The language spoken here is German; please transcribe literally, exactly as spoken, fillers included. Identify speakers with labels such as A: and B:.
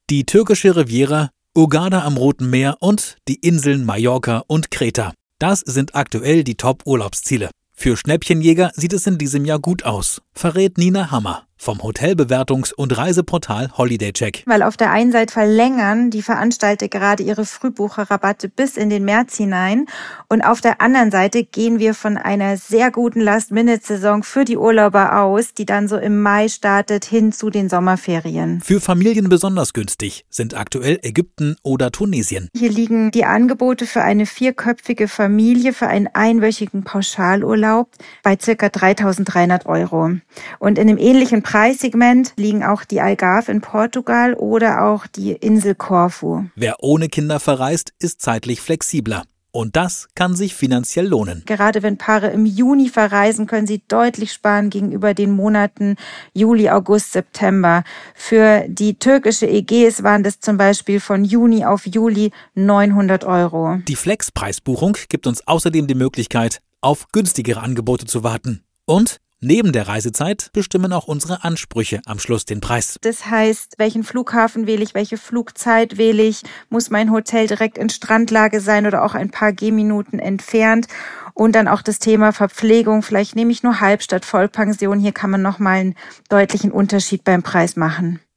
A: die türkische Riviera, Hurghada am Roten Meer und die Inseln Mallorca und Kreta. Das sind aktuell die Top-Urlaubsziele. Für Schnäppchenjäger sieht es in diesem Jahr gut aus, verrät Nina Hammer vom Hotelbewertungs- und Reiseportal HolidayCheck.
B: Weil auf der einen Seite verlängern die Veranstalter gerade ihre Frühbucherrabatte bis in den März hinein und auf der anderen Seite gehen wir von einer sehr guten Last-Minute-Saison für die Urlauber aus, die dann so im Mai startet, hin zu den Sommerferien.
A: Für Familien besonders günstig sind aktuell Ägypten oder Tunesien.
B: Hier liegen die Angebote für eine vierköpfige Familie für einen einwöchigen Pauschalurlaub bei ca. dreitausenddreihundert Euro. Und in einem ähnlichen Preissegment liegen auch die Algarve in Portugal oder auch die Insel Korfu.
A: Wer ohne Kinder verreist, ist zeitlich flexibler. Und das kann sich finanziell lohnen.
B: Gerade wenn Paare im Juni verreisen, können sie deutlich sparen gegenüber den Monaten Juli, August, September. Für die türkische Ägäis waren das zum Beispiel von Juni auf Juli neunhundert Euro.
A: Die Flex-Preisbuchung gibt uns außerdem die Möglichkeit, auf günstigere Angebote zu warten. Und neben der Reisezeit bestimmen auch unsere Ansprüche am Schluss den Preis.
B: Das heißt, welchen Flughafen wähle ich, welche Flugzeit wähle ich, muss mein Hotel direkt in Strandlage sein oder auch ein paar Gehminuten entfernt. Und dann auch das Thema Verpflegung, vielleicht nehme ich nur Halbstadt, Vollpension, hier kann man nochmal einen deutlichen Unterschied beim Preis machen.